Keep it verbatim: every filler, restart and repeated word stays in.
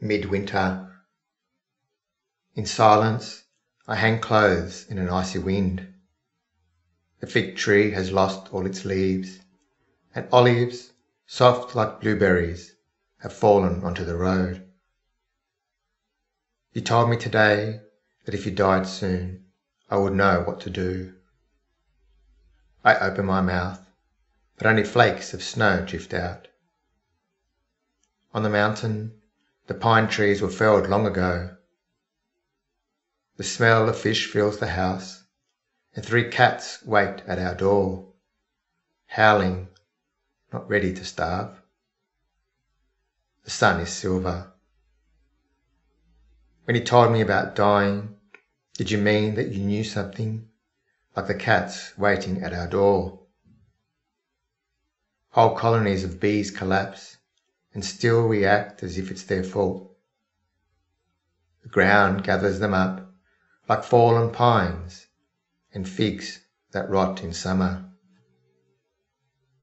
midwinter. In silence I hang clothes in an icy wind. The fig tree has lost all its leaves, and olives, soft like blueberries, have fallen onto the road. You told me today that if you died soon, I would know what to do. I open my mouth, but only flakes of snow drift out. On the mountain, the pine trees were felled long ago. The smell of fish fills the house, and three cats wait at our door, howling, not ready to starve. The sun is silver. When you told me about dying, did you mean that you knew something, like the cats waiting at our door? Whole colonies of bees collapse, and still we act as if it's their fault. The ground gathers them up like fallen pines and figs that rot in summer.